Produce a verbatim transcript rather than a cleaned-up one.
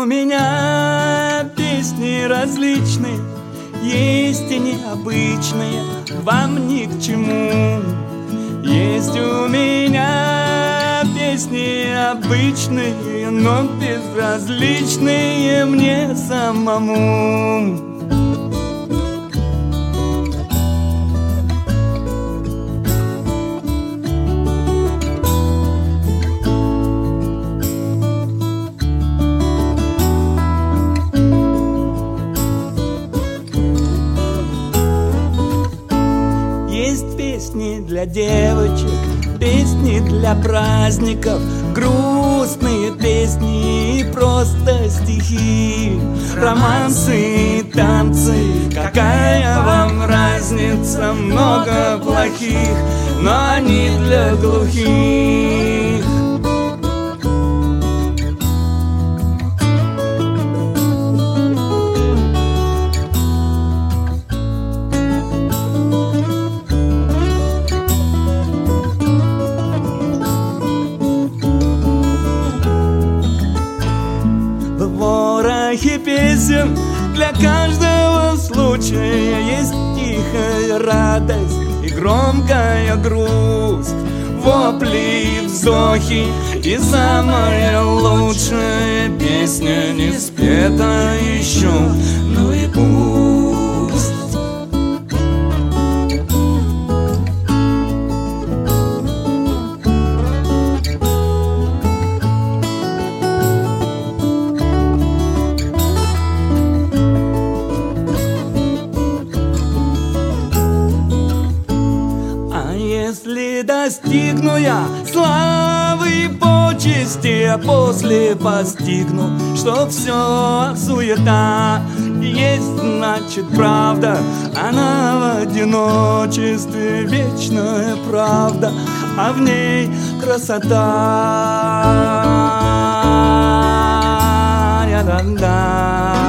у меня песни различные, есть и необычные, вам ни к чему. Есть у меня песни обычные, но безразличные мне самому. Есть песни для девочек, песни для праздников, грустные песни и просто стихи, романсы и танцы. Какая вам разница? Много плохих, но они для глухих. В ворохе песен для каждого случая есть тихая радость и громкая грусть, вопли и вздохи, и самая лучшая песня не спета еще, ну и пусть. Если достигну я славы и почести, а после постигну, что все суета, есть, значит, правда, она в одиночестве, вечная правда, а в ней красота. Я-да-да.